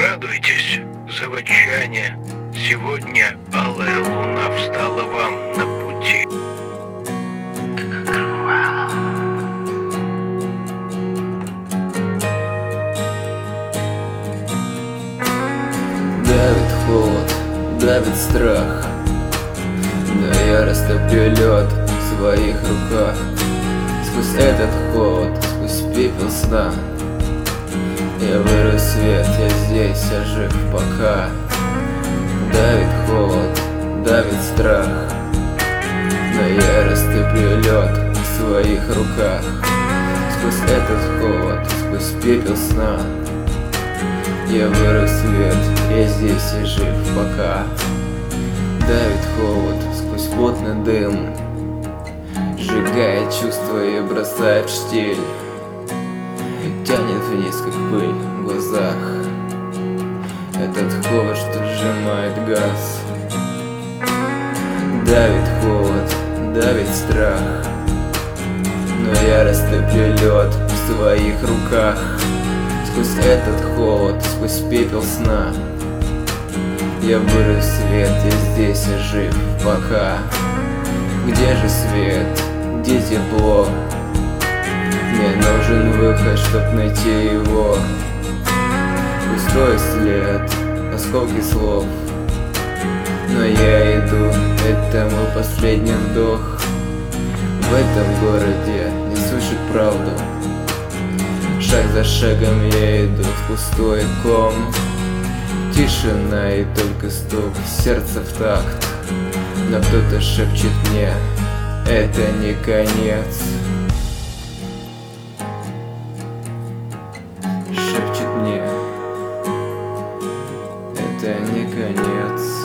Радуйтесь, заводчане, сегодня алая луна встала вам на пути. Давит холод, давит страх, но я растоплю лед в своих руках. Сквозь этот холод, сквозь пепел сна я выру свет, я здесь, я жив пока. Давит холод, давит страх, но я растоплю лед в своих руках. Сквозь этот холод, сквозь пепел сна я выру свет, я здесь, я жив пока. Давит холод сквозь плотный дым, сжигает чувства и бросает в штиль. Тянет вниз, как пыль в глазах, этот холод, что сжимает газ. Давит холод, давит страх, но я растоплю лед в своих руках. Сквозь этот холод, сквозь пепел сна я выру свет, я здесь, я жив пока. Где же свет, где тепло? Мне нужен выход, чтоб найти его. Пустой след, осколки слов, но я иду, это мой последний вдох. В этом городе не слышит правду. Шаг за шагом я иду в пустой ком. Тишина и только стук сердца в такт. Но кто-то шепчет мне, это не конец. Шепчет мне, это не конец.